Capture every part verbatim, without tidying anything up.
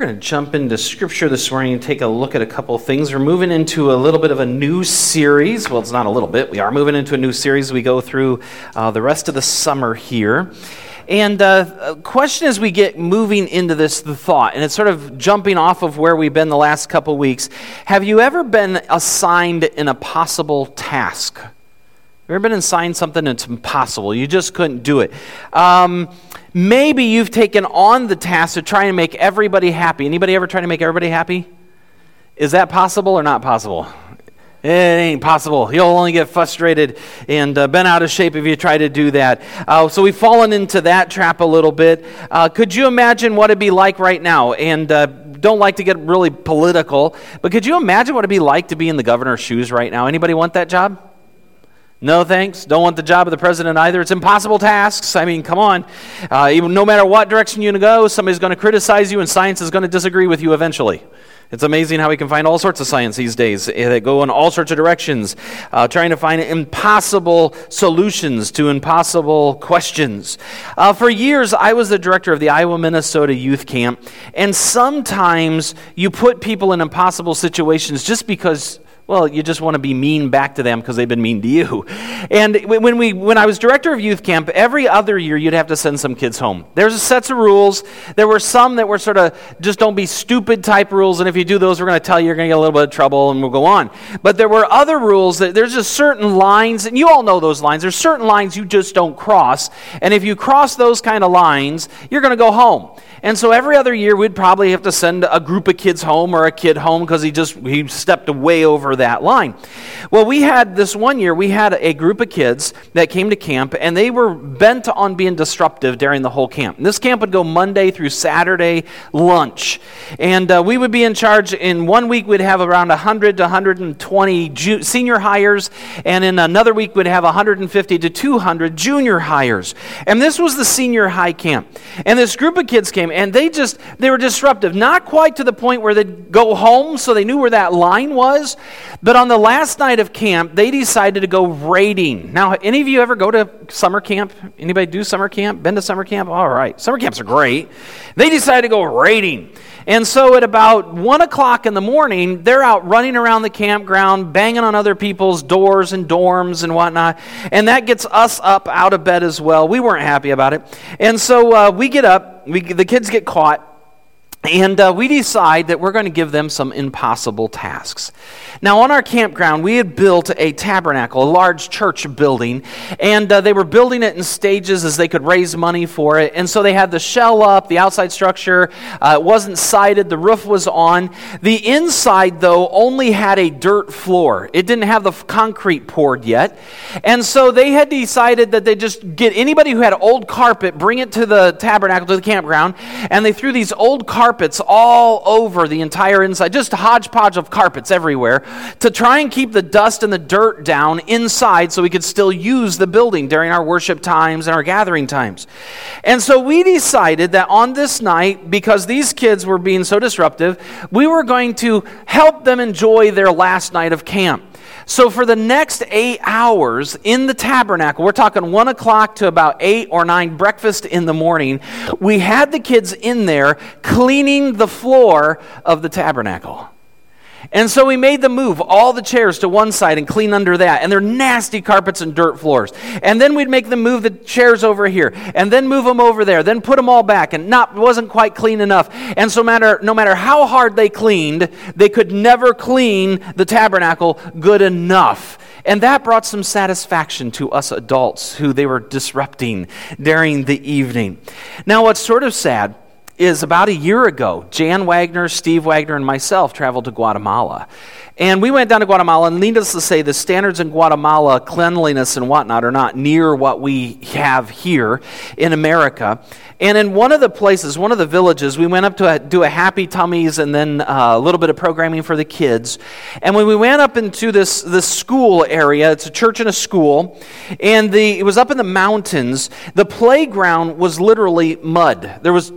going to jump into Scripture this morning and take a look at a couple of things. We're moving into a little bit of a new series. Well, it's not a little bit. We are moving into a new series. We go through uh, the rest of the summer here. And uh, a question as we get moving into this, the thought, and it's sort of jumping off of where we've been the last couple of weeks. Have you ever been assigned an impossible task? Have you ever been assigned something that's impossible? You just couldn't do it. Um, maybe you've taken on the task to try and make everybody happy. Anybody ever try to make everybody happy? Is that possible or not possible? It ain't possible. You'll only get frustrated and uh, bent out of shape if you try to do that. Uh, so we've fallen into that trap a little bit. Uh, could you imagine what it'd be like right now? And uh, don't like to get really political, but could you imagine what it'd be like to be in the governor's shoes right now? Anybody want that job? No thanks. Don't want the job of the president either. It's impossible tasks. I mean, come on. Uh, even no matter what direction you go, somebody's going to criticize you and science is going to disagree with you eventually. It's amazing how we can find all sorts of science these days that go in all sorts of directions, uh, trying to find impossible solutions to impossible questions. Uh, for years, I was the director of the Iowa, Minnesota Youth Camp, and sometimes you put people in impossible situations just because, well, you just want to be mean back to them because they've been mean to you. And when we, when I was director of youth camp, every other year you'd have to send some kids home. There's a sets of rules. There were some that were sort of just don't be stupid type rules, and if you do those, we're going to tell you you're going to get a little bit of trouble, and we'll go on. But there were other rules that there's just certain lines, and you all know those lines. There's certain lines you just don't cross, and if you cross those kind of lines, you're going to go home. And so every other year, we'd probably have to send a group of kids home or a kid home because he just he stepped way over that line. Well, we had this one year, we had a group of kids that came to camp, and they were bent on being disruptive during the whole camp. And this camp would go Monday through Saturday lunch. And uh, we would be in charge. In one week, we'd have around one hundred to one hundred twenty ju- senior hires, and in another week, we'd have one hundred fifty to two hundred junior hires. And this was the senior high camp. And this group of kids came, and they just, they were disruptive. Not quite to the point where they'd go home, so they knew where that line was. But on the last night of camp, they decided to go raiding. Now, any of you ever go to summer camp? Anybody do summer camp? Been to summer camp? All right. Summer camps are great. They decided to go raiding. And so at about one o'clock in the morning, they're out running around the campground, banging on other people's doors and dorms and whatnot. And that gets us up out of bed as well. We weren't happy about it. And so uh, we get up, we, the kids get caught, and uh, we decide that we're going to give them some impossible tasks. Now, on our campground, we had built a tabernacle, a large church building, and uh, they were building it in stages as they could raise money for it. And so they had the shell up, the outside structure. Uh, it wasn't sided. The roof was on. The inside, though, only had a dirt floor. It didn't have the concrete poured yet. And so they had decided that they just get anybody who had old carpet, bring it to the tabernacle, to the campground, and they threw these old carpets all over the entire inside, just a hodgepodge of carpets everywhere, to try and keep the dust and the dirt down inside so we could still use the building during our worship times and our gathering times. And so we decided that on this night, because these kids were being so disruptive, we were going to help them enjoy their last night of camp. So for the next eight hours in the tabernacle, we're talking one o'clock to about eight or nine, breakfast in the morning, we had the kids in there cleaning the floor of the tabernacle. And so we made them move all the chairs to one side and clean under that. And they're nasty carpets and dirt floors. And then we'd make them move the chairs over here. And then move them over there. Then put them all back. And not wasn't quite clean enough. And so matter, no matter how hard they cleaned, they could never clean the tabernacle good enough. And that brought some satisfaction to us adults who they were disrupting during the evening. Now, what's sort of sad is about a year ago, Jan Wagner, Steve Wagner, and myself traveled to Guatemala. And we went down to Guatemala, and needless to say, the standards in Guatemala, cleanliness and whatnot, are not near what we have here in America. And in one of the places, one of the villages, we went up to a, do a Happy Tummies and then uh, a little bit of programming for the kids. And when we went up into this, this school area, it's a church and a school, and the it was up in the mountains, the playground was literally mud. There was two or three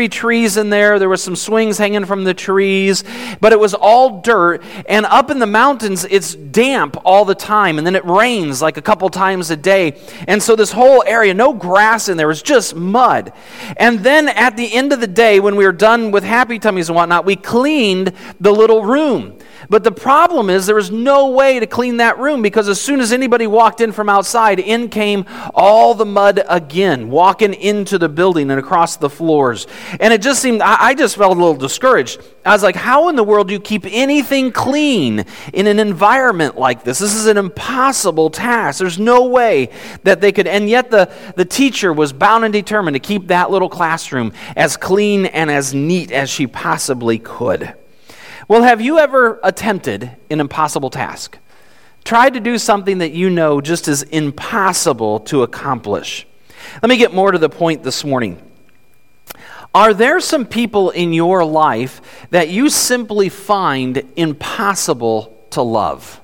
three trees in there. There was some swings hanging from the trees, but it was all dirt. And up in the mountains, it's damp all the time, and then it rains like a couple times a day. And so this whole area, no grass in there, was just mud. And then at the end of the day, when we were done with Happy Tummies and whatnot, we cleaned the little room. But the problem is there was no way to clean that room, because as soon as anybody walked in from outside, in came all the mud again, walking into the building and across the floors. And it just seemed, I, I just felt a little discouraged. I was like, how in the world do you keep anything clean in an environment like this? This is an impossible task. There's no way that they could, and yet the, the teacher was bound and determined to keep that little classroom as clean and as neat as she possibly could. Well, have you ever attempted an impossible task? Tried to do something that you know just is impossible to accomplish? Let me get more to the point this morning. Are there some people in your life that you simply find impossible to love?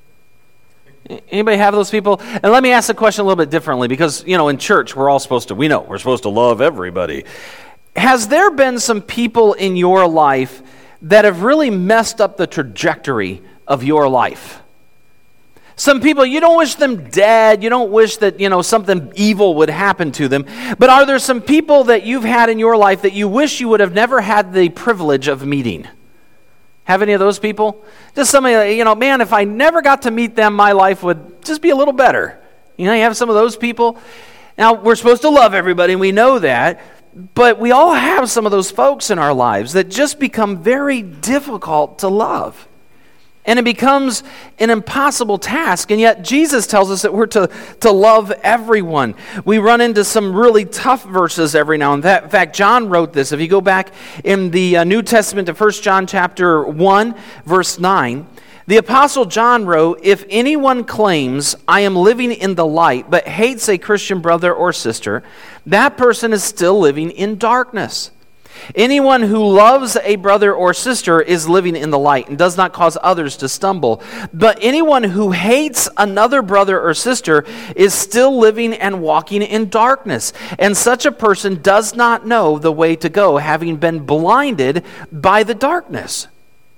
Anybody have those people? And let me ask the question a little bit differently, because, you know, in church, we're all supposed to, we know, we're supposed to love everybody. Has there been some people in your life that have really messed up the trajectory of your life? Some people, you don't wish them dead. You don't wish that, you know, something evil would happen to them. But are there some people that you've had in your life that you wish you would have never had the privilege of meeting? Have any of those people? Just somebody, you know, man, if I never got to meet them, my life would just be a little better. You know, you have some of those people. Now, we're supposed to love everybody, and we know that. But we all have some of those folks in our lives that just become very difficult to love. And it becomes an impossible task. And yet Jesus tells us that we're to, to love everyone. We run into some really tough verses every now and then. In fact, John wrote this. If you go back in the uh, New Testament to First John chapter one, verse nine, the Apostle John wrote, "If anyone claims I am living in the light but hates a Christian brother or sister, that person is still living in darkness. Anyone who loves a brother or sister is living in the light and does not cause others to stumble. But anyone who hates another brother or sister is still living and walking in darkness. And such a person does not know the way to go, having been blinded by the darkness."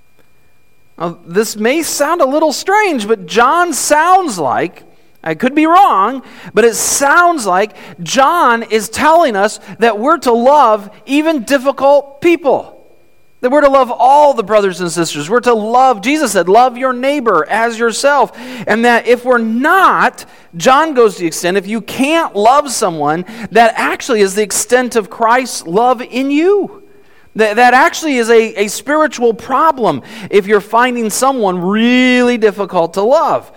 Now, this may sound a little strange, but John sounds like, I could be wrong, but it sounds like John is telling us that we're to love even difficult people. That we're to love all the brothers and sisters. We're to love, Jesus said, love your neighbor as yourself. And that if we're not, John goes to the extent, if you can't love someone, that actually is the extent of Christ's love in you. That, that actually is a, a spiritual problem if you're finding someone really difficult to love.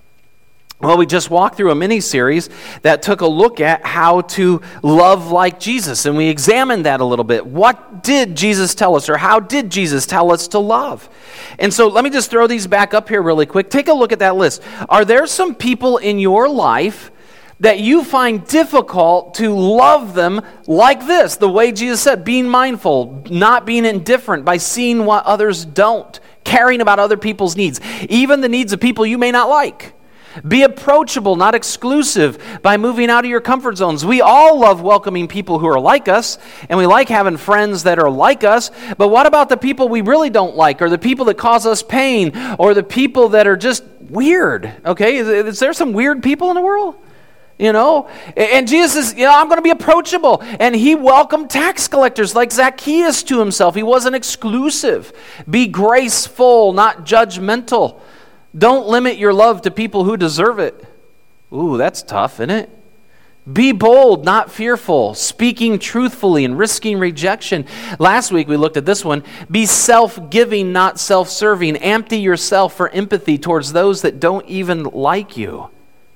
Well, we just walked through a mini-series that took a look at how to love like Jesus, and we examined that a little bit. What did Jesus tell us, or how did Jesus tell us to love? And so let me just throw these back up here really quick. Take a look at that list. Are there some people in your life that you find difficult to love them like this, the way Jesus said, being mindful, not being indifferent by seeing what others don't, caring about other people's needs, even the needs of people you may not like? Be approachable, not exclusive, by moving out of your comfort zones. We all love welcoming people who are like us, and we like having friends that are like us, but what about the people we really don't like, or the people that cause us pain, or the people that are just weird, okay? Is, is there some weird people in the world? You know, and Jesus says, you know, I'm going to be approachable. And he welcomed tax collectors like Zacchaeus to himself. He wasn't exclusive. Be graceful, not judgmental. Don't limit your love to people who deserve it. Ooh, that's tough, isn't it? Be bold, not fearful, speaking truthfully and risking rejection. Last week we looked at this one. Be self-giving, not self-serving. Empty yourself for empathy towards those that don't even like you.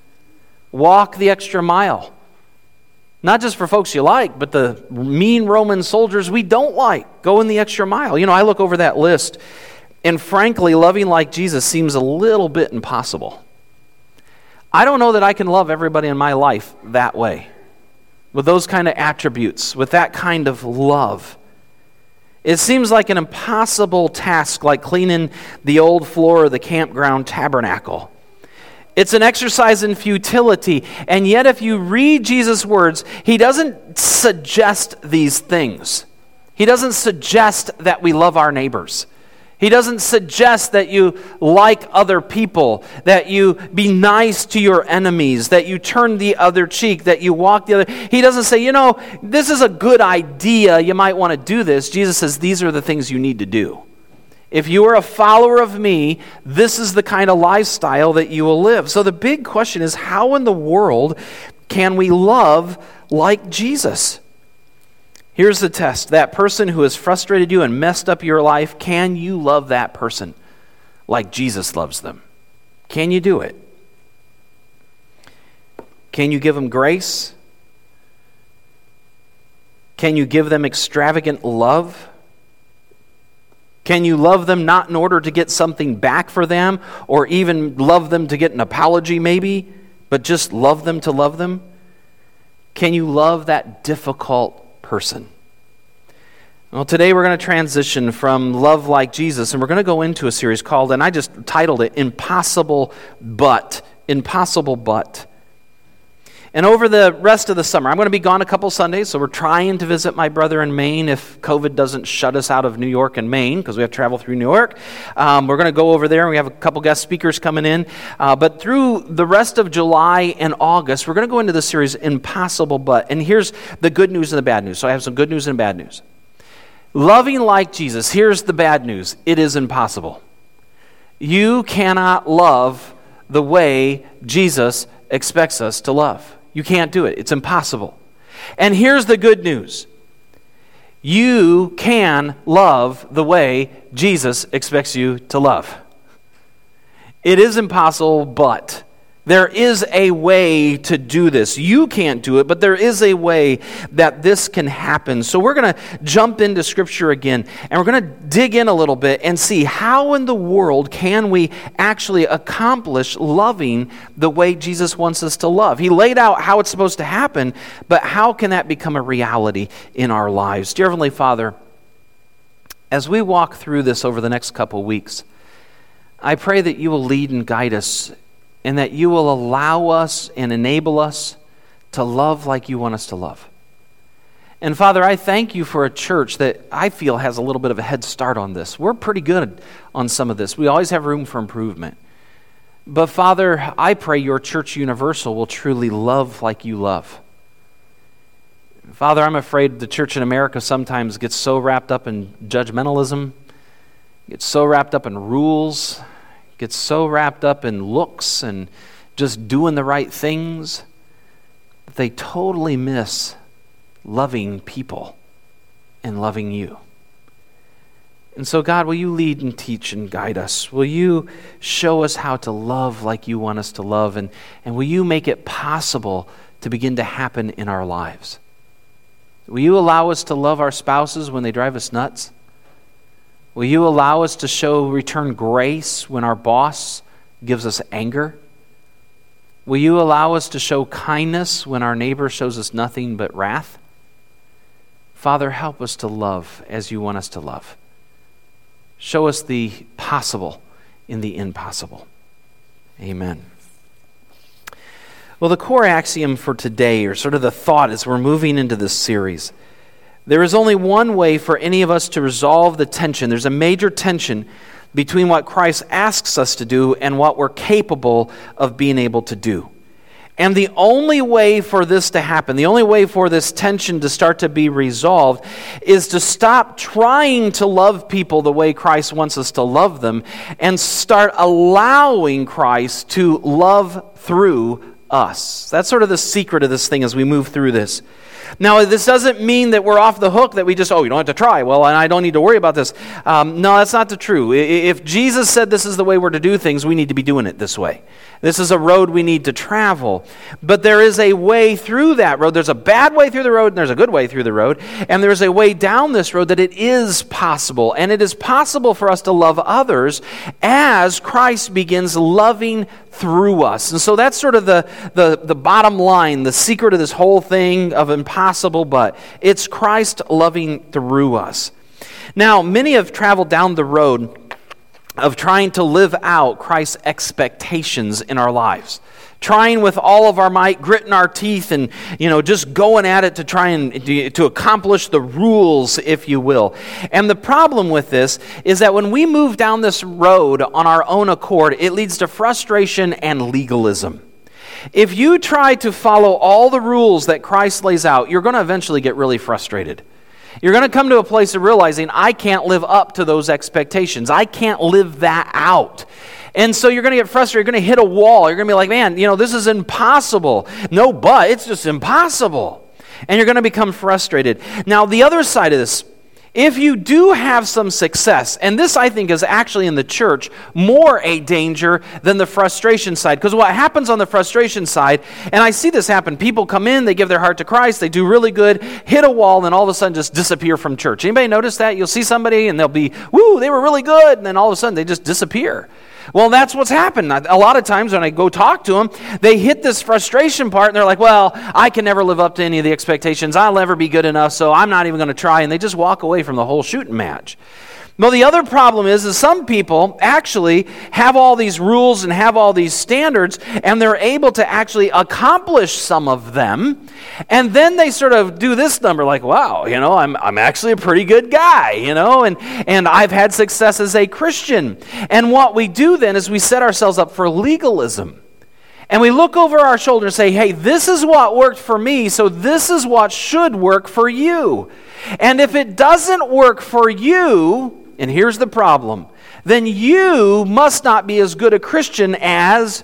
Walk the extra mile. Not just for folks you like, but the mean Roman soldiers we don't like. Go in the extra mile. You know, I look over that list, and frankly, loving like Jesus seems a little bit impossible. I don't know that I can love everybody in my life that way, with those kind of attributes, with that kind of love. It seems like an impossible task, like cleaning the old floor of the campground tabernacle. It's an exercise in futility, and yet if you read Jesus' words, he doesn't suggest these things. He doesn't suggest that we love our neighbors. He doesn't suggest that you like other people, that you be nice to your enemies, that you turn the other cheek, that you walk the other. He doesn't say, you know, this is a good idea, you might want to do this. Jesus says, these are the things you need to do. If you are a follower of me, this is the kind of lifestyle that you will live. So the big question is, how in the world can we love like Jesus? Here's the test. That person who has frustrated you and messed up your life, can you love that person like Jesus loves them? Can you do it? Can you give them grace? Can you give them extravagant love? Can you love them not in order to get something back for them, or even love them to get an apology maybe, but just love them to love them? Can you love that difficult person? Well, today we're going to transition from love like Jesus, and we're going to go into a series called, and I just titled it, Impossible But. Impossible But. And over the rest of the summer, I'm going to be gone a couple Sundays, so we're trying to visit my brother in Maine if COVID doesn't shut us out of New York and Maine, because we have to travel through New York. Um, we're going to go over there, and we have a couple guest speakers coming in. Uh, but through the rest of July and August, we're going to go into the series, Impossible But. And here's the good news and the bad news. So I have some good news and bad news. Loving like Jesus, here's the bad news. It is impossible. You cannot love the way Jesus expects us to love. You can't do it. It's impossible. And here's the good news. You can love the way Jesus expects you to love. It is impossible, but there is a way to do this. You can't do it, but there is a way that this can happen. So we're going to jump into Scripture again, and we're going to dig in a little bit and see how in the world can we actually accomplish loving the way Jesus wants us to love. He laid out how it's supposed to happen, but how can that become a reality in our lives? Dear Heavenly Father, as we walk through this over the next couple weeks, I pray that you will lead and guide us, and that you will allow us and enable us to love like you want us to love. And Father, I thank you for a church that I feel has a little bit of a head start on this. We're pretty good on some of this. We always have room for improvement. But Father, I pray your church universal will truly love like you love. Father, I'm afraid the church in America sometimes gets so wrapped up in judgmentalism, gets so wrapped up in rules, gets so wrapped up in looks and just doing the right things that they totally miss loving people and loving you. And so, God, will you lead and teach and guide us? Will you show us how to love like you want us to love? And, and will you make it possible to begin to happen in our lives? Will you allow us to love our spouses when they drive us nuts? Will you allow us to show return grace when our boss gives us anger? Will you allow us to show kindness when our neighbor shows us nothing but wrath? Father, help us to love as you want us to love. Show us the possible in the impossible. Amen. Well, the core axiom for today, or sort of the thought as we're moving into this series, there is only one way for any of us to resolve the tension. There's a major tension between what Christ asks us to do and what we're capable of being able to do. And the only way for this to happen, the only way for this tension to start to be resolved, is to stop trying to love people the way Christ wants us to love them and start allowing Christ to love through us. That's sort of the secret of this thing as we move through this. Now, this doesn't mean that we're off the hook, that we just, oh, you don't have to try. Well, and I don't need to worry about this. Um, no, that's not the true. If Jesus said this is the way we're to do things, we need to be doing it this way. This is a road we need to travel. But there is a way through that road. There's a bad way through the road, and there's a good way through the road. And there's a way down this road that it is possible. And it is possible for us to love others as Christ begins loving through us. And so that's sort of the, the, the bottom line, the secret of this whole thing of impossible, but it's Christ loving through us. Now, many have traveled down the road of trying to live out Christ's expectations in our lives. Trying with all of our might, gritting our teeth, and you know, just going at it to try and to accomplish the rules, if you will. And the problem with this is that when we move down this road on our own accord, it leads to frustration and legalism. If you try to follow all the rules that Christ lays out, you're going to eventually get really frustrated. You're going to come to a place of realizing, I can't live up to those expectations. I can't live that out. And so you're going to get frustrated. You're going to hit a wall. You're going to be like, man, you know, this is impossible. No, but it's just impossible. And you're going to become frustrated. Now, the other side of this, if you do have some success, and this I think is actually in the church more a danger than the frustration side, because what happens on the frustration side, and I see this happen, people come in, they give their heart to Christ, they do really good, hit a wall, and then all of a sudden just disappear from church. Anybody notice that? You'll see somebody and they'll be, woo, they were really good, and then all of a sudden they just disappear. Well, that's what's happened. A lot of times when I go talk to them, they hit this frustration part and they're like, well, I can never live up to any of the expectations. I'll never be good enough, so I'm not even going to try. And they just walk away from the whole shooting match. Well, the other problem is, is some people actually have all these rules and have all these standards, and they're able to actually accomplish some of them, and then they sort of do this number like, wow, you know, I'm I'm actually a pretty good guy, you know, and, and I've had success as a Christian. And what we do then is we set ourselves up for legalism. And we look over our shoulder and say, hey, this is what worked for me, so this is what should work for you. And if it doesn't work for you, and here's the problem, then you must not be as good a Christian as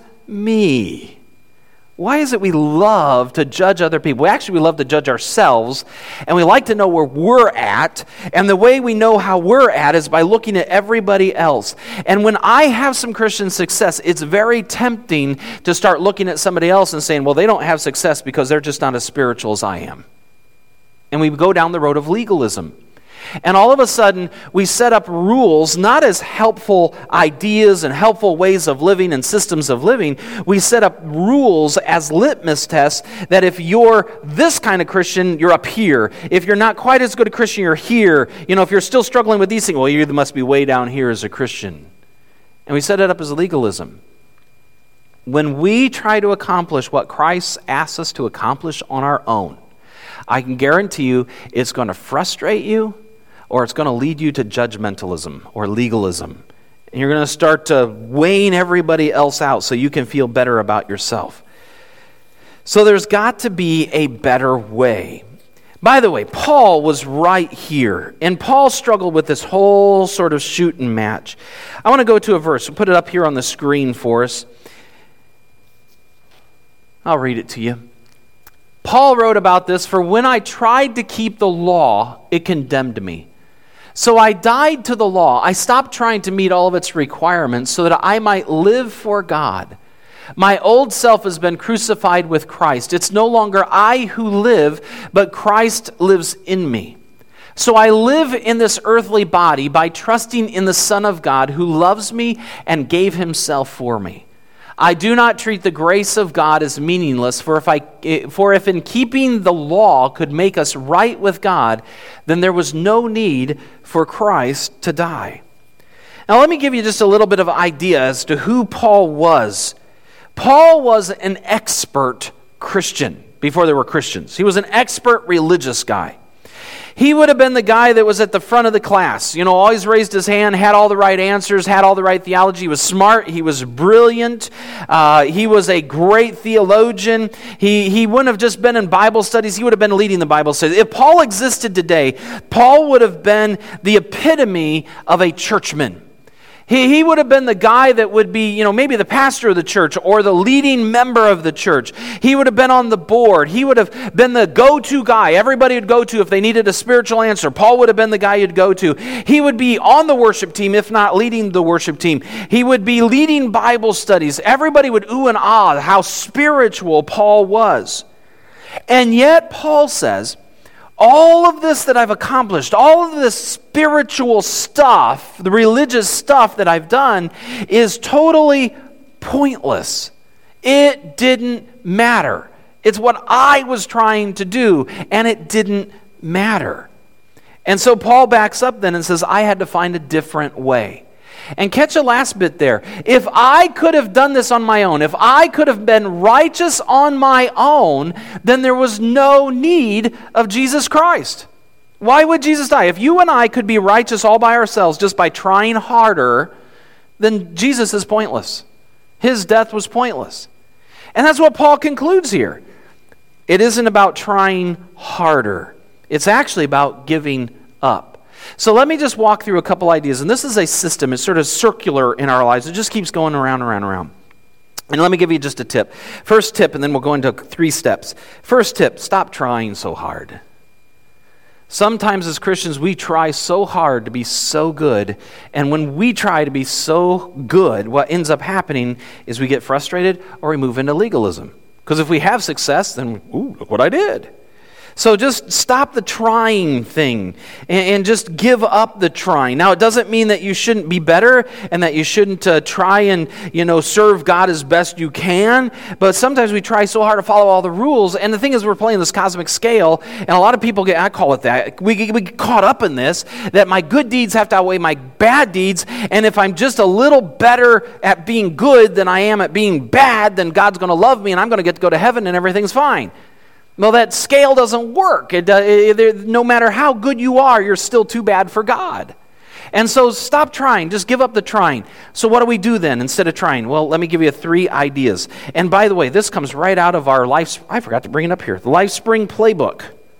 me. Why is it we love to judge other people? We actually we love to judge ourselves, and we like to know where we're at, and the way we know how we're at is by looking at everybody else. And when I have some Christian success, it's very tempting to start looking at somebody else and saying, well, they don't have success because they're just not as spiritual as I am. And we go down the road of legalism. And all of a sudden, we set up rules, not as helpful ideas and helpful ways of living and systems of living. We set up rules as litmus tests that if you're this kind of Christian, you're up here. If you're not quite as good a Christian, you're here. You know, if you're still struggling with these things, well, you must be way down here as a Christian. And we set it up as legalism. When we try to accomplish what Christ asks us to accomplish on our own, I can guarantee you it's going to frustrate you, or it's going to lead you to judgmentalism or legalism. And you're going to start to weighing everybody else out so you can feel better about yourself. So there's got to be a better way. By the way, Paul was right here, and Paul struggled with this whole sort of shooting match. I want to go to a verse. We'll put it up here on the screen for us. I'll read it to you. Paul wrote about this, for when I tried to keep the law, it condemned me. So I died to the law. I stopped trying to meet all of its requirements so that I might live for God. My old self has been crucified with Christ. It's no longer I who live, but Christ lives in me. So I live in this earthly body by trusting in the Son of God who loves me and gave himself for me. I do not treat the grace of God as meaningless, for if I, for if in keeping the law could make us right with God, then there was no need for Christ to die. Now let me give you just a little bit of idea as to who Paul was. Paul was an expert Christian before there were Christians. He was an expert religious guy. He would have been the guy that was at the front of the class. You know, always raised his hand, had all the right answers, had all the right theology. He was smart. He was brilliant. Uh, he was a great theologian. He, he wouldn't have just been in Bible studies. He would have been leading the Bible studies. If Paul existed today, Paul would have been the epitome of a churchman. He, he would have been the guy that would be, you know, maybe the pastor of the church or the leading member of the church. He would have been on the board. He would have been the go-to guy everybody would go to if they needed a spiritual answer. Paul would have been the guy you'd go to. He would be on the worship team, if not leading the worship team. He would be leading Bible studies. Everybody would ooh and ah how spiritual Paul was. And yet Paul says, all of this that I've accomplished, all of this spiritual stuff, the religious stuff that I've done is totally pointless. It didn't matter. It's what I was trying to do, and it didn't matter. And so Paul backs up then and says, I had to find a different way. And catch the last bit there. If I could have done this on my own, if I could have been righteous on my own, then there was no need of Jesus Christ. Why would Jesus die? If you and I could be righteous all by ourselves just by trying harder, then Jesus is pointless. His death was pointless. And that's what Paul concludes here. It isn't about trying harder. It's actually about giving up. So let me just walk through a couple ideas. And this is a system. It's sort of circular in our lives. It just keeps going around, around, around. And let me give you just a tip. First tip, and then we'll go into three steps. First tip, stop trying so hard. Sometimes as Christians, we try so hard to be so good. And when we try to be so good, what ends up happening is we get frustrated or we move into legalism. Because if we have success, then, ooh, look what I did. So just stop the trying thing and, and just give up the trying. Now, it doesn't mean that you shouldn't be better and that you shouldn't uh, try and, you know, serve God as best you can. But sometimes we try so hard to follow all the rules. And the thing is, we're playing this cosmic scale. And a lot of people get, I call it that, we get, we get caught up in this, that my good deeds have to outweigh my bad deeds. And if I'm just a little better at being good than I am at being bad, then God's going to love me and I'm going to get to go to heaven and everything's fine. Well, that scale doesn't work. It, uh, it, no matter how good you are, you're still too bad for God. And so stop trying. Just give up the trying. So what do we do then instead of trying? Well, let me give you three ideas. And by the way, this comes right out of our Life... I forgot to bring it up here. The LifeSpring Playbook.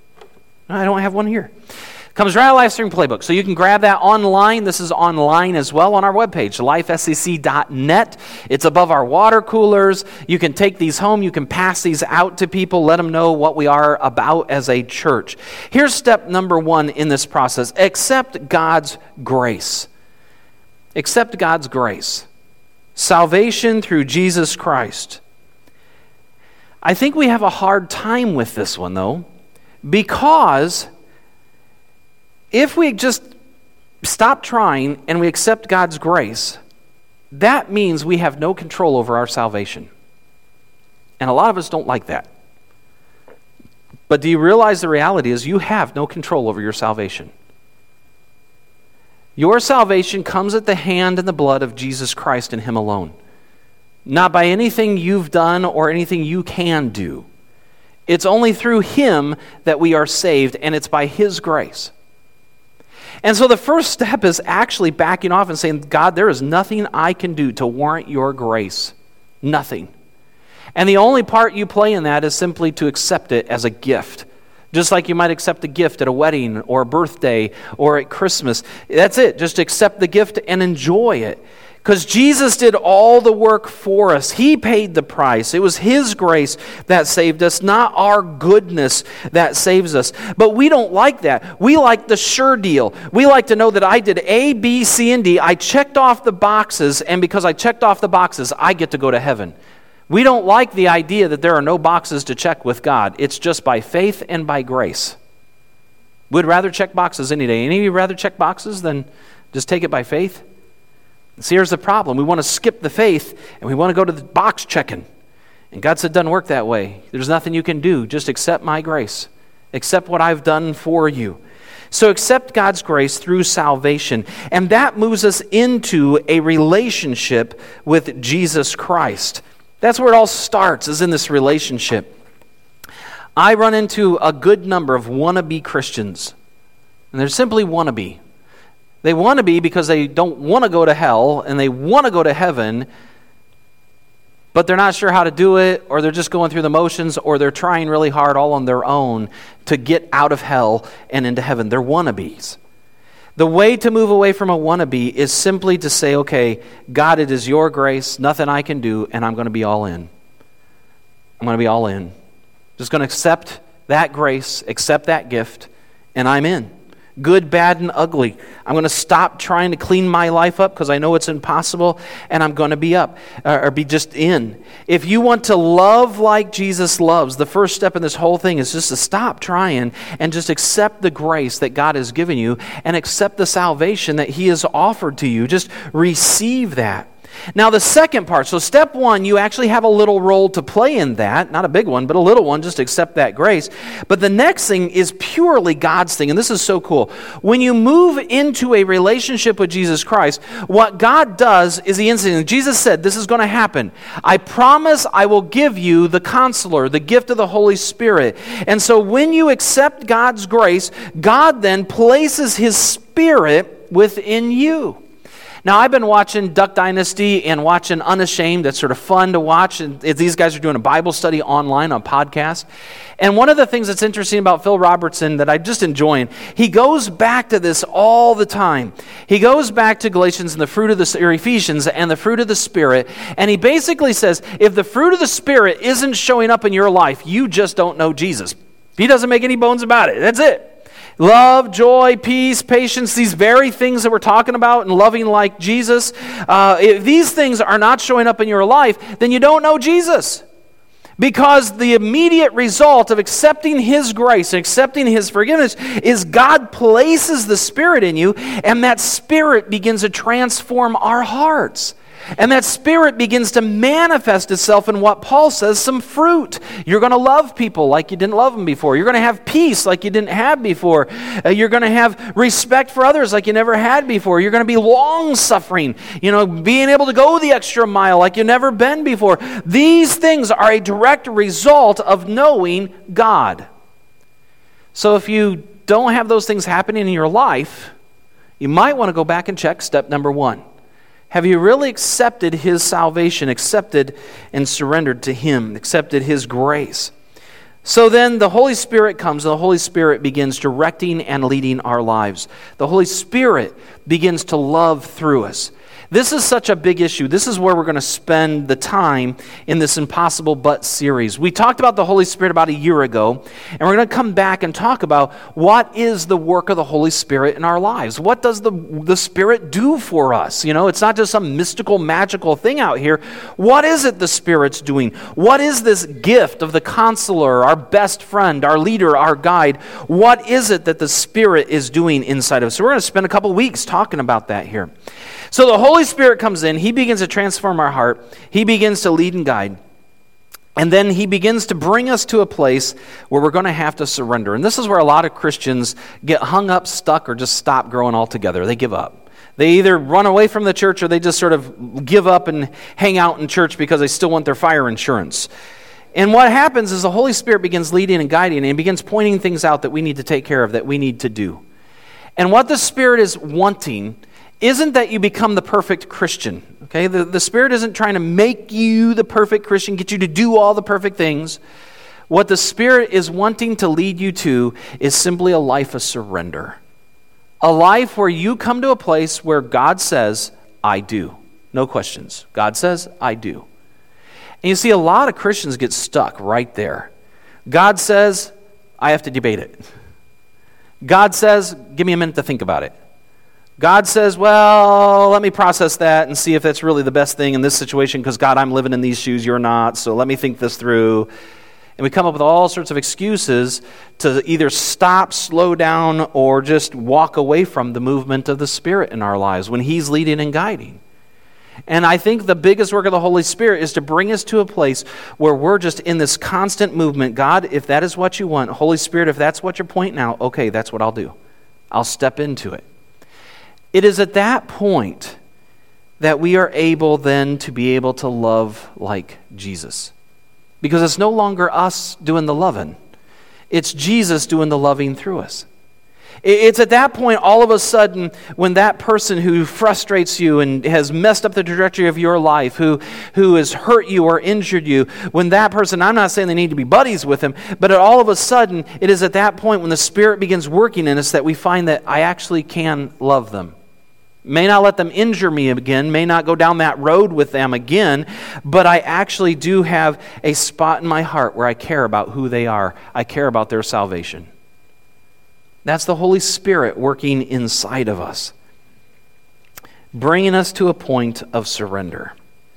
I don't have one here. Comes right out of LifeSpring Playbook. So you can grab that online. This is online as well on our webpage, life s e c dot net. It's above our water coolers. You can take these home. You can pass these out to people. Let them know what we are about as a church. Here's step number one in this process. Accept God's grace. Accept God's grace. Salvation through Jesus Christ. I think we have a hard time with this one, though, because if we just stop trying and we accept God's grace, that means we have no control over our salvation. And a lot of us don't like that. But do you realize the reality is you have no control over your salvation? Your salvation comes at the hand and the blood of Jesus Christ and Him alone. Not by anything you've done or anything you can do. It's only through Him that we are saved, and it's by His grace. And so the first step is actually backing off and saying, God, there is nothing I can do to warrant your grace. Nothing. And the only part you play in that is simply to accept it as a gift. Just like you might accept a gift at a wedding or a birthday or at Christmas. That's it. Just accept the gift and enjoy it. Because Jesus did all the work for us. He paid the price. It was His grace that saved us, not our goodness that saves us. But we don't like that. We like the sure deal. We like to know that I did A, B, C, and D. I checked off the boxes, and because I checked off the boxes, I get to go to heaven. We don't like the idea that there are no boxes to check with God. It's just by faith and by grace. We'd rather check boxes any day. Any of you rather check boxes than just take it by faith? See, here's the problem. We want to skip the faith, and we want to go to the box checking. And God said, it doesn't work that way. There's nothing you can do. Just accept my grace. Accept what I've done for you. So accept God's grace through salvation. And that moves us into a relationship with Jesus Christ. That's where it all starts, is in this relationship. I run into a good number of wannabe Christians. And they're simply wannabe. They want to be because they don't want to go to hell and they want to go to heaven, but they're not sure how to do it, or they're just going through the motions, or they're trying really hard all on their own to get out of hell and into heaven. They're wannabes. The way to move away from a wannabe is simply to say, okay, God, it is your grace, nothing I can do, and I'm going to be all in. I'm going to be all in. Just going to accept that grace, accept that gift, and I'm in. Good, bad, and ugly. I'm going to stop trying to clean my life up because I know it's impossible, and I'm going to be up, or be just in. If you want to love like Jesus loves, the first step in this whole thing is just to stop trying and just accept the grace that God has given you and accept the salvation that He has offered to you. Just receive that. Now the second part, so step one, you actually have a little role to play in that. Not a big one, but a little one, just accept that grace. But the next thing is purely God's thing, and this is so cool. When you move into a relationship with Jesus Christ, what God does is He instantly, Jesus said, this is going to happen. I promise I will give you the Counselor, the gift of the Holy Spirit. And so when you accept God's grace, God then places His Spirit within you. Now, I've been watching Duck Dynasty and watching Unashamed. That's sort of fun to watch. And these guys are doing a Bible study online on podcast. And one of the things that's interesting about Phil Robertson that I'm just enjoying, he goes back to this all the time. He goes back to Galatians and the fruit of the, or Ephesians and the fruit of the Spirit. And he basically says, if the fruit of the Spirit isn't showing up in your life, you just don't know Jesus. He doesn't make any bones about it. That's it. Love, joy, peace, patience, these very things that we're talking about and loving like Jesus, uh, if these things are not showing up in your life, then you don't know Jesus. Because the immediate result of accepting His grace and accepting His forgiveness is God places the Spirit in you, and that Spirit begins to transform our hearts. And that Spirit begins to manifest itself in what Paul says, some fruit. You're going to love people like you didn't love them before. You're going to have peace like you didn't have before. Uh, you're going to have respect for others like you never had before. You're going to be long-suffering, you know, being able to go the extra mile like you've never been before. These things are a direct result of knowing God. So if you don't have those things happening in your life, you might want to go back and check step number one. Have you really accepted His salvation, accepted and surrendered to Him, accepted His grace? So then the Holy Spirit comes, and the Holy Spirit begins directing and leading our lives. The Holy Spirit begins to love through us. This is such a big issue. This is where we're going to spend the time in this Impossible But series. We talked about the Holy Spirit about a year ago, and we're going to come back and talk about what is the work of the Holy Spirit in our lives. What does the, the Spirit do for us? You know, it's not just some mystical, magical thing out here. What is it the Spirit's doing? What is this gift of the Counselor, our best friend, our leader, our guide? What is it that the Spirit is doing inside of us? So we're going to spend a couple weeks talking about that here. So the Holy Spirit comes in, He begins to transform our heart, He begins to lead and guide, and then He begins to bring us to a place where we're going to have to surrender. And this is where a lot of Christians get hung up, stuck, or just stop growing altogether. They give up. They either run away from the church or they just sort of give up and hang out in church because they still want their fire insurance. And what happens is the Holy Spirit begins leading and guiding, and He begins pointing things out that we need to take care of, that we need to do. And what the Spirit is wanting isn't that you become the perfect Christian, okay? The, the Spirit isn't trying to make you the perfect Christian, get you to do all the perfect things. What the Spirit is wanting to lead you to is simply a life of surrender. A life where you come to a place where God says, I do. No questions. God says, I do. And you see, a lot of Christians get stuck right there. God says, I have to debate it. God says, give me a minute to think about it. God says, well, let me process that and see if that's really the best thing in this situation because, God, I'm living in these shoes, you're not, so let me think this through. And we come up with all sorts of excuses to either stop, slow down, or just walk away from the movement of the Spirit in our lives when He's leading and guiding. And I think the biggest work of the Holy Spirit is to bring us to a place where we're just in this constant movement. God, if that is what you want, Holy Spirit, if that's what you're pointing out, okay, that's what I'll do. I'll step into it. It is at that point that we are able then to be able to love like Jesus. Because it's no longer us doing the loving. It's Jesus doing the loving through us. It's at that point, all of a sudden, when that person who frustrates you and has messed up the trajectory of your life, who, who has hurt you or injured you, when that person, I'm not saying they need to be buddies with him, but all of a sudden, it is at that point when the Spirit begins working in us that we find that I actually can love them. May not let them injure me again, may not go down that road with them again, but I actually do have a spot in my heart where I care about who they are. I care about their salvation. That's the Holy Spirit working inside of us, bringing us to a point of surrender.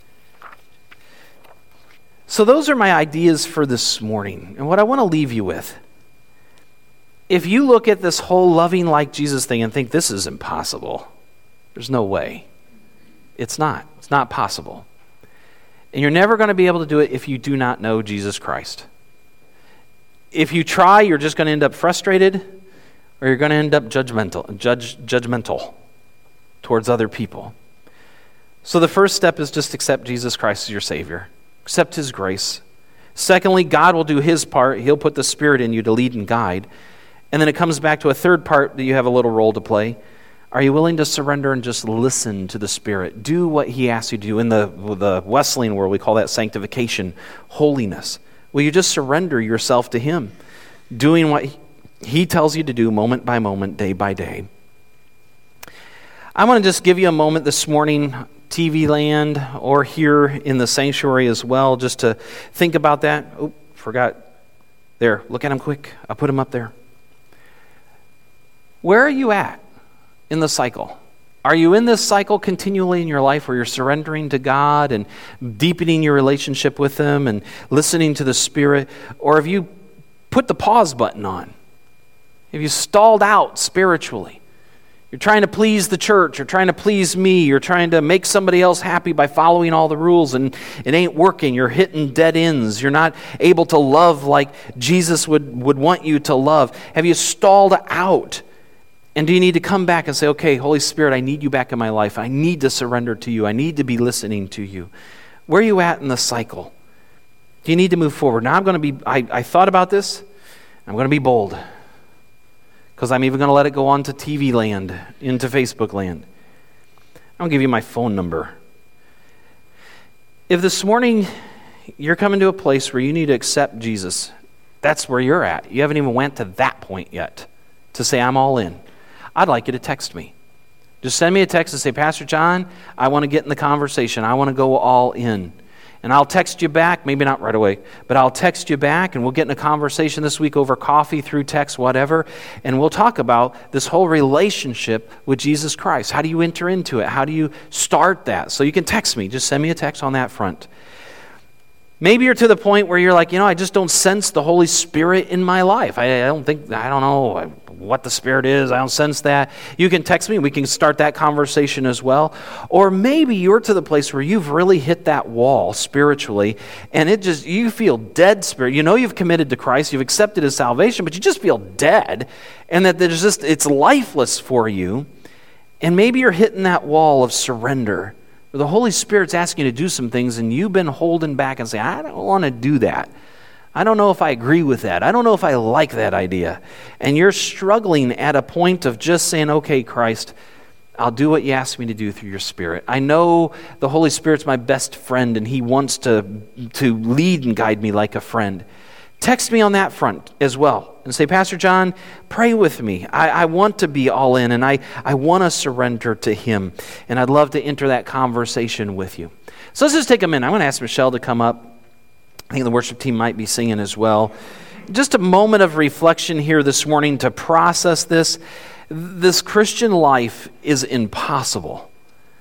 So those are my ideas for this morning, and what I want to leave you with. If you look at this whole loving like Jesus thing and think this is impossible, there's no way. It's not. It's not possible. And you're never going to be able to do it if you do not know Jesus Christ. If you try, you're just going to end up frustrated, or you're going to end up judgmental, judge, judgmental towards other people. So the first step is just accept Jesus Christ as your Savior. Accept His grace. Secondly, God will do His part. He'll put the Spirit in you to lead and guide. And then it comes back to a third part that you have a little role to play. Are you willing to surrender and just listen to the Spirit? Do what He asks you to do. In the, the Wesleyan world, we call that sanctification, holiness. Will you just surrender yourself to Him, doing what He tells you to do moment by moment, day by day? I want to just give you a moment this morning, T V land or here in the sanctuary as well, just to think about that. Oh, forgot. There, look at him quick. I'll put him up there. Where are you at in the cycle? Are you in this cycle continually in your life where you're surrendering to God and deepening your relationship with Him and listening to the Spirit? Or have you put the pause button on? Have you stalled out spiritually? You're trying to please the church. You're trying to please me. You're trying to make somebody else happy by following all the rules, and it ain't working. You're hitting dead ends. You're not able to love like Jesus would, would want you to love. Have you stalled out? And do you need to come back and say, okay, Holy Spirit, I need you back in my life. I need to surrender to you. I need to be listening to you. Where are you at in the cycle? Do you need to move forward? Now I'm going to be, I, I thought about this. I'm going to be bold. Because I'm even going to let it go on to T V land, into Facebook land. I'll give you my phone number. If this morning you're coming to a place where you need to accept Jesus, that's where you're at. You haven't even went to that point yet to say, I'm all in. I'd like you to text me. Just send me a text and say, Pastor John, I want to get in the conversation. I want to go all in. And I'll text you back, maybe not right away, but I'll text you back and we'll get in a conversation this week over coffee, through text, whatever, and we'll talk about this whole relationship with Jesus Christ. How do you enter into it? How do you start that? So you can text me. Just send me a text on that front. Maybe you're to the point where you're like, you know, I just don't sense the Holy Spirit in my life. I, I don't think, I don't know what the Spirit is. I don't sense that. You can text me. We can start that conversation as well. Or maybe you're to the place where you've really hit that wall spiritually, and it just, you feel dead spirit. You know you've committed to Christ. You've accepted His salvation, but you just feel dead, and that there's just, it's lifeless for you. And maybe you're hitting that wall of surrender, where the Holy Spirit's asking you to do some things and you've been holding back and saying, I don't want to do that. I don't know if I agree with that. I don't know if I like that idea. And you're struggling at a point of just saying, okay, Christ, I'll do what you ask me to do through your Spirit. I know the Holy Spirit's my best friend and He wants to, to lead and guide me like a friend. Text me on that front as well and say, Pastor John, pray with me. I, I want to be all in, and I, I want to surrender to Him, and I'd love to enter that conversation with you. So let's just take a minute. I'm going to ask Michelle to come up. I think the worship team might be singing as well. Just a moment of reflection here this morning to process this. This Christian life is impossible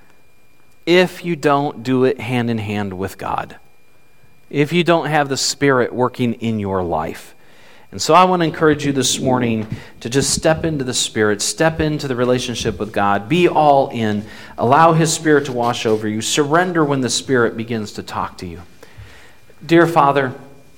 if you don't do it hand in hand with God, if you don't have the Spirit working in your life. And so I want to encourage you this morning to just step into the Spirit, step into the relationship with God, be all in, allow His Spirit to wash over you, surrender when the Spirit begins to talk to you. Dear Father,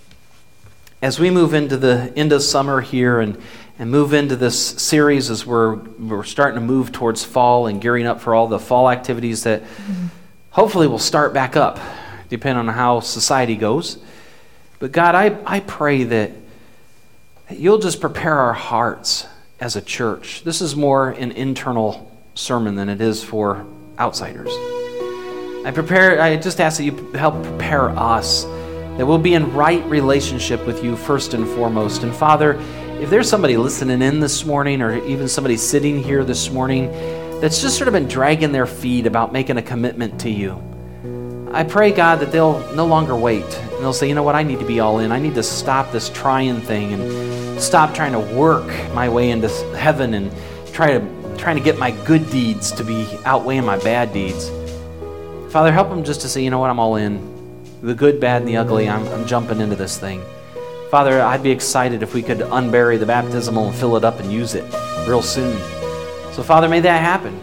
as we move into the end of summer here and, and move into this series as we're, we're starting to move towards fall and gearing up for all the fall activities that mm-hmm. hopefully will start back up, depending on how society goes. But God, I, I pray that, that you'll just prepare our hearts as a church. This is more an internal sermon than it is for outsiders. I prepare. I just ask that you help prepare us, that we'll be in right relationship with you first and foremost. And Father, if there's somebody listening in this morning or even somebody sitting here this morning that's just sort of been dragging their feet about making a commitment to you, I pray, God, that they'll no longer wait. And they'll say, you know what, I need to be all in. I need to stop this trying thing and stop trying to work my way into heaven and try to trying to get my good deeds to be outweighing my bad deeds. Father, help them just to say, you know what, I'm all in. The good, bad, and the ugly, I'm, I'm jumping into this thing. Father, I'd be excited if we could unbury the baptismal and fill it up and use it real soon. So, Father, may that happen.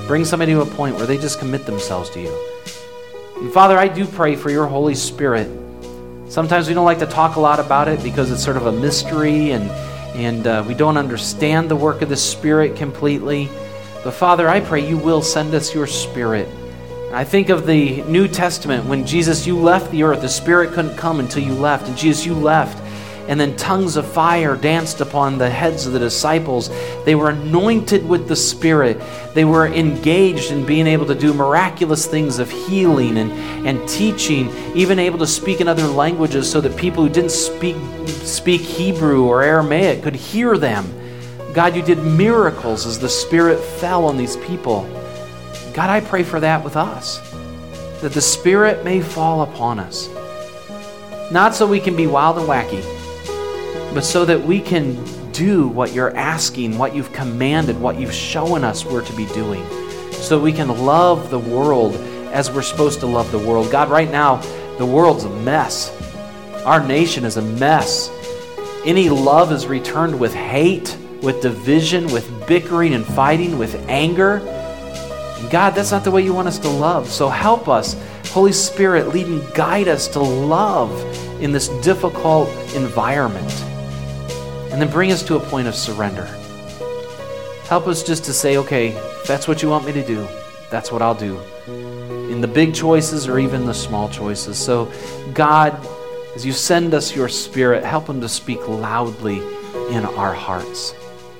Bring somebody to a point where they just commit themselves to you. And Father, I do pray for your Holy Spirit. Sometimes we don't like to talk a lot about it because it's sort of a mystery and, and uh, we don't understand the work of the Spirit completely. But Father, I pray you will send us your Spirit. And I think of the New Testament when Jesus, you left the earth. The Spirit couldn't come until you left. And Jesus, you left. And then tongues of fire danced upon the heads of the disciples. They were anointed with the Spirit. They were engaged in being able to do miraculous things of healing and, and teaching, even able to speak in other languages so that people who didn't speak, speak Hebrew or Aramaic could hear them. God, you did miracles as the Spirit fell on these people. God, I pray for that with us, that the Spirit may fall upon us. Not so we can be wild and wacky, but so that we can do what you're asking, what you've commanded, what you've shown us we're to be doing, so we can love the world as we're supposed to love the world. God, right now, the world's a mess. Our nation is a mess. Any love is returned with hate, with division, with bickering and fighting, with anger. And God, that's not the way you want us to love. So help us, Holy Spirit, lead and guide us to love in this difficult environment. And then bring us to a point of surrender. Help us just to say, okay, if that's what you want me to do, that's what I'll do. In the big choices or even the small choices. So God, as you send us your Spirit, help him to speak loudly in our hearts.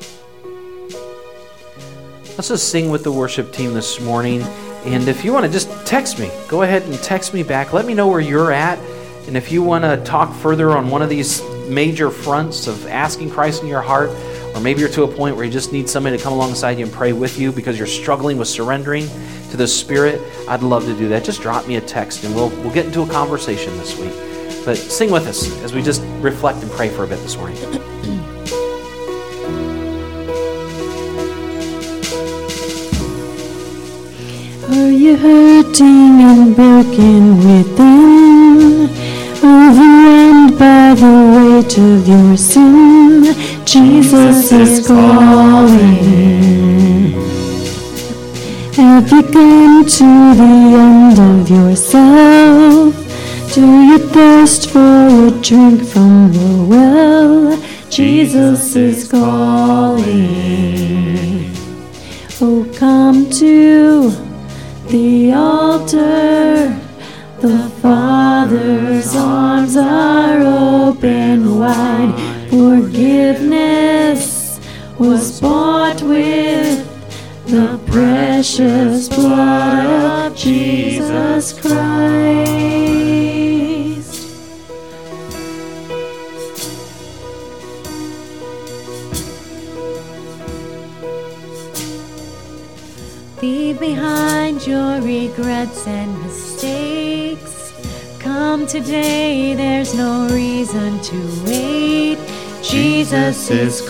Let's just sing with the worship team this morning. And if you want to just text me, go ahead and text me back. Let me know where you're at. And if you want to talk further on one of these major fronts of asking Christ in your heart, or maybe you're to a point where you just need somebody to come alongside you and pray with you because you're struggling with surrendering to the Spirit, I'd love to do that. Just drop me a text and we'll we'll get into a conversation this week. But sing with us as we just reflect and pray for a bit this morning. Are you hurting and broken within? Overwhelmed by the weight of your sin? Jesus is calling. Have you come to the end of yourself? Do you thirst for a drink from the well? Jesus is calling. Oh, come to the altar. The Father's arms are open wide. Forgiveness was bought with the precious blood of Jesus Christ. Leave behind your regrets and mistakes. Come today, there's no reason to wait. Jesus is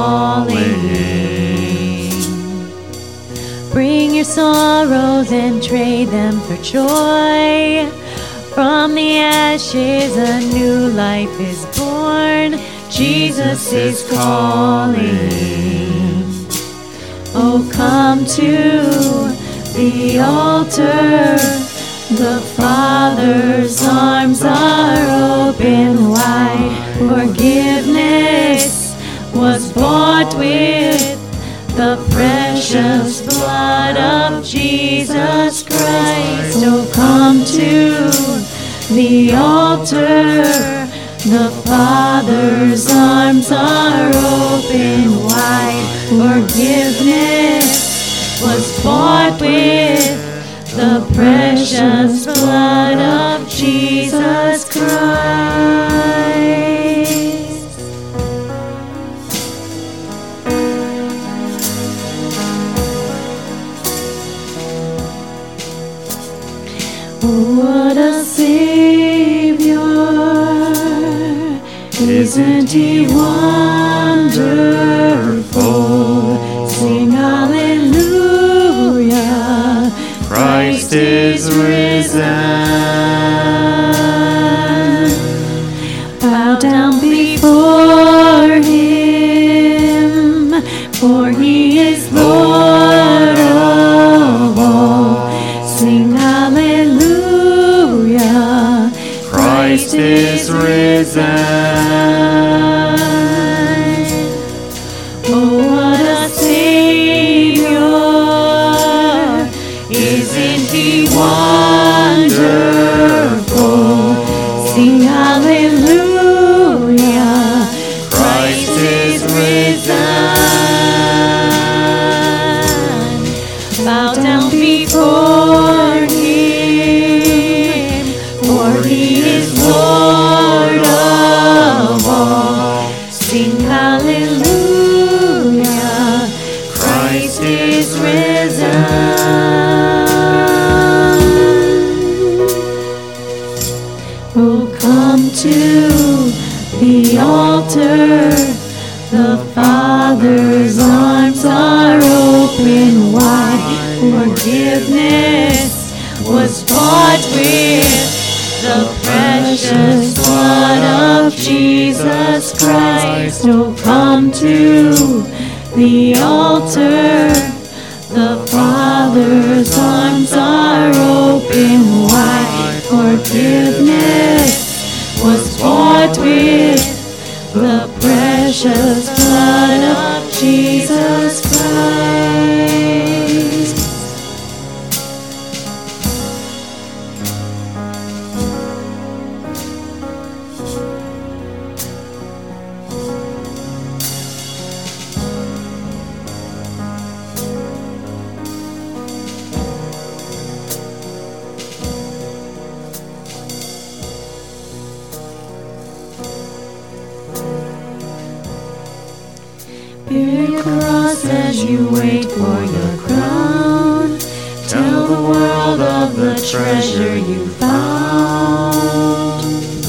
calling. Bring your sorrows and trade them for joy. From the ashes a new life is born. Jesus is calling. Oh, come to the altar. The Father's arms are open wide. Forgiveness was bought with the precious blood of Jesus Christ. Oh, come to the altar. The Father's arms are open wide. Forgiveness was bought with the precious blood of Jesus Christ. What a Savior! Isn't he wonderful? Sing hallelujah. Christ is risen. Bow down before him, for he is Lord of altar, the Father's arms are open wide. Forgiveness was bought with the precious blood of Jesus Christ. Oh, come to the altar. The Father's arms are open wide. Forgiveness was bought with the precious blood of Jesus Christ. Bear your cross as you wait for your crown. Tell the world of the treasure you found.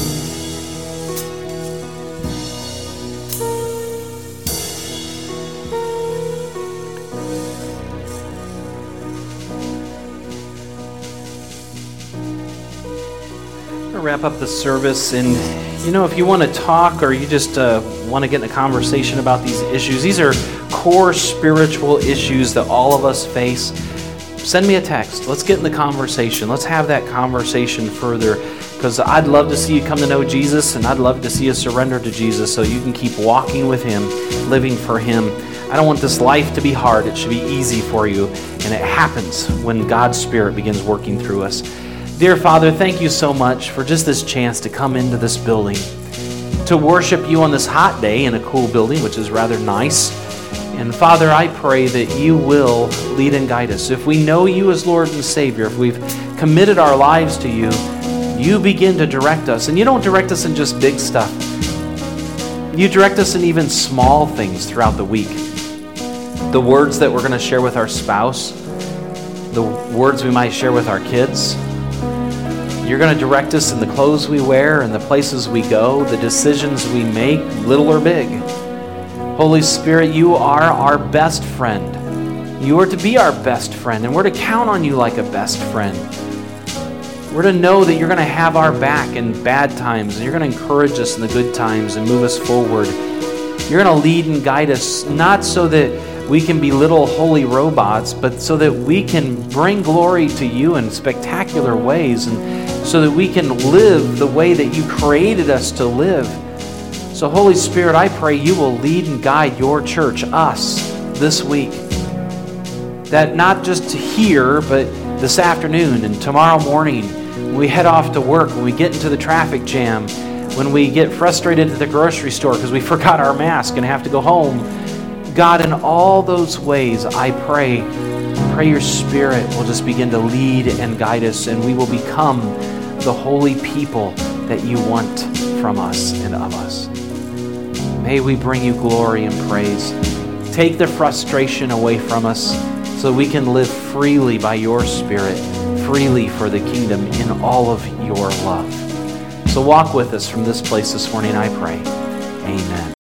To wrap up the service, and you know, if you want to talk or you just uh, want to get in a conversation about these issues, these are core spiritual issues that all of us face. Send me a text. Let's get in the conversation. Let's have that conversation further, because I'd love to see you come to know Jesus, and I'd love to see you surrender to Jesus so you can keep walking with Him, living for Him. I don't want this life to be hard. It should be easy for you, and it happens when God's Spirit begins working through us. Dear Father, thank you so much for just this chance to come into this building, to worship you on this hot day in a cool building, which is rather nice. And Father, I pray that you will lead and guide us. If we know you as Lord and Savior, if we've committed our lives to you, you begin to direct us. And you don't direct us in just big stuff. You direct us in even small things throughout the week. The words that we're going to share with our spouse, the words we might share with our kids. You're going to direct us in the clothes we wear and the places we go, the decisions we make, little or big. Holy Spirit, you are our best friend. You are to be our best friend, and we're to count on you like a best friend. We're to know that you're going to have our back in bad times, and you're going to encourage us in the good times and move us forward. You're going to lead and guide us, not so that we can be little holy robots, but so that we can bring glory to you in spectacular ways, and so that we can live the way that you created us to live. So Holy Spirit, I pray you will lead and guide your church, us, this week. That not just here, but this afternoon and tomorrow morning, when we head off to work, when we get into the traffic jam, when we get frustrated at the grocery store because we forgot our mask and have to go home. God, in all those ways, I pray, pray your Spirit will just begin to lead and guide us, and we will become the holy people that you want from us and of us. May we bring you glory and praise. Take the frustration away from us so we can live freely by your Spirit, freely for the kingdom in all of your love. So walk with us from this place this morning, I pray. Amen.